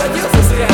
родился зря.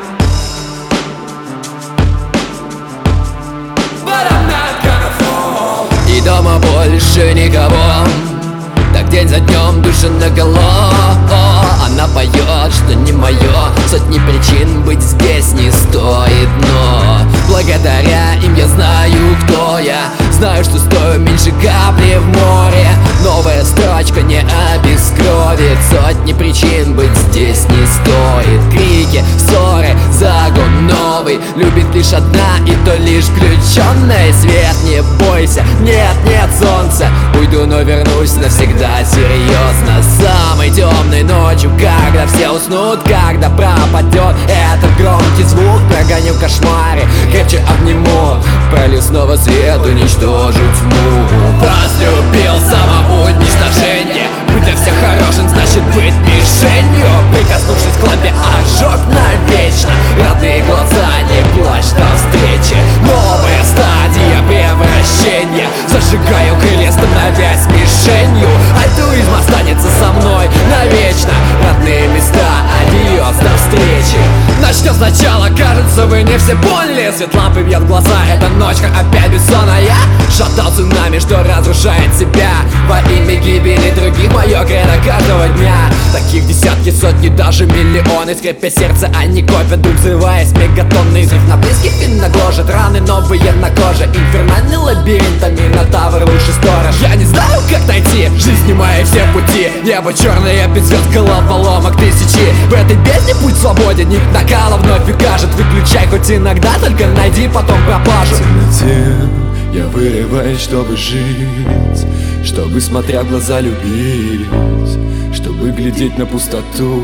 But I'm not gonna fall. И дома больше никого, так день за днем душа наголо. Она поет, что не мое, сотни причин быть здесь не стоит, но благодаря им я знаю, кто я. Знаю, что стою меньше капли в море. Новая строчка не обескровит. Сотни причин быть здесь не стоит. Крики, ссоры, загон новый. Любит лишь одна, и то лишь включенный свет. Не бойся, нет, нет солнца. Уйду, но вернусь навсегда, серьезно. Самой темной ночью, когда все уснут, когда пропадет этот громкий звук, прогоню кошмары, крепче обниму, пролью снова свет, уничтожу тьму. Возлюбил самоуничтожение. Быть для всех хорошим значит быть мишенью. Прикоснувшись к лампе, ожог навечно. Родные глаза, не плачь до встречи. Новая стадия превращения. Зажигаю крылья, становясь мишенью. Альтруизм останется со мной навечно. Родные места, адьос, до встречи. Начнем сначала, кажется, вы не все поняли. Свет лампы бьет в глаза, эта ночка опять бессонная. Шатал цунами, что разрушает себя во имя гибели других, мое кредо каждого дня. Таких десятки, сотни, даже миллионы. Скрипя сердце, они копят, взрываясь мегатонный взрыв. На близких фильм гложет, раны новые на коже. Инфернальный лабиринт, а Минотавр лучший сторож. Я не знаю, как найти жизнь, снимая все пути. Небо черное, без звезд, головоломок тысячи. В этой бездне путь свободен, ник накала вновь укажет. Выключай хоть иногда, только найди, потом пропажу. В темноте я вырываюсь, чтобы жить, чтобы, смотря в глаза, любить, чтобы глядеть на пустоту,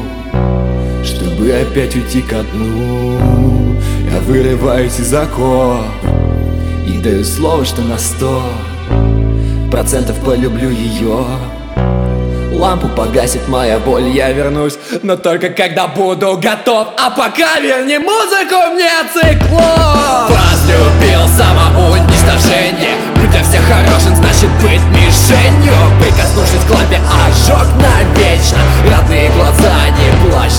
чтобы опять уйти ко дну. Я вырываюсь из оков и даю слово, что на 100% полюблю ее. Лампу погасит моя боль, я вернусь, но только когда буду готов. А пока верни музыку мне, циклон. Возлюбил самоуничтожение. Быть для всех хорошим значит быть мишенью. Прикоснувшись к лампе, ожог навечно. Родные глаза, не плачь